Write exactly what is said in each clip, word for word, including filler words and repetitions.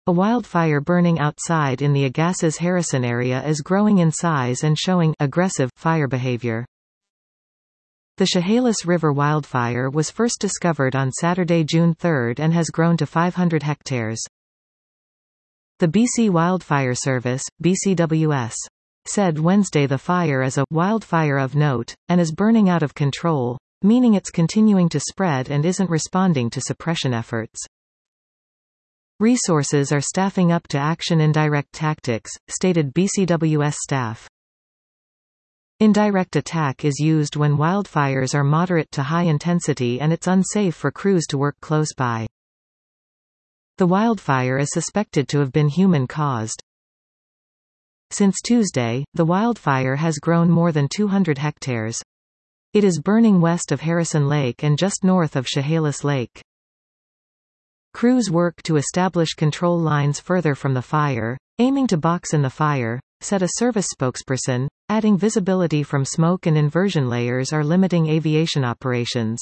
A wildfire burning outside in the Agassiz-Harrison area is growing in size and showing aggressive fire behavior. The Chehalis River wildfire was first discovered on Saturday, June third and has grown to five hundred hectares. The B C Wildfire Service, B C W S, said Wednesday the fire is a wildfire of note, and is burning out of control, meaning it's continuing to spread and isn't responding to suppression efforts. Resources are staffing up to action. Indirect tactics, stated B C W S staff. Indirect attack is used when wildfires are moderate to high intensity and it's unsafe for crews to work close by. The wildfire is suspected to have been human-caused. Since Tuesday, the wildfire has grown more than two hundred hectares. It is burning west of Harrison Lake and just north of Chehalis Lake. Crews work to establish control lines further from the fire, aiming to box in the fire, said a service spokesperson, adding visibility from smoke and inversion layers are limiting aviation operations.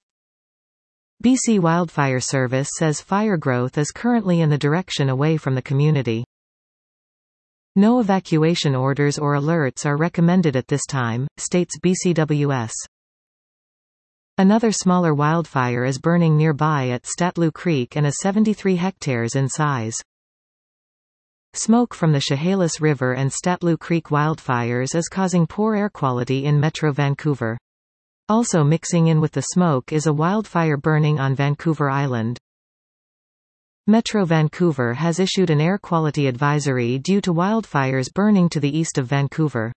B C Wildfire Service says fire growth is currently in the direction away from the community. No evacuation orders or alerts are recommended at this time, states B C W S. Another smaller wildfire is burning nearby at Statlew Creek and is seventy-three hectares in size. Smoke from the Chehalis River and Statlew Creek wildfires is causing poor air quality in Metro Vancouver. Also mixing in with the smoke is a wildfire burning on Vancouver Island. Metro Vancouver has issued an air quality advisory due to wildfires burning to the east of Vancouver.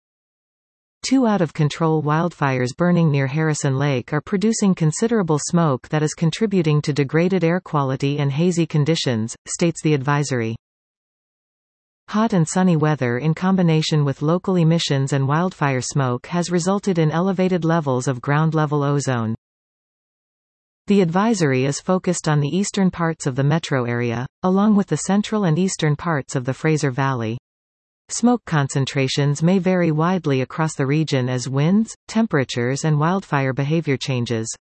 Two out-of-control wildfires burning near Harrison Lake are producing considerable smoke that is contributing to degraded air quality and hazy conditions, states the advisory. Hot and sunny weather in combination with local emissions and wildfire smoke has resulted in elevated levels of ground-level ozone. The advisory is focused on the eastern parts of the metro area, along with the central and eastern parts of the Fraser Valley. Smoke concentrations may vary widely across the region as winds, temperatures and wildfire behavior changes.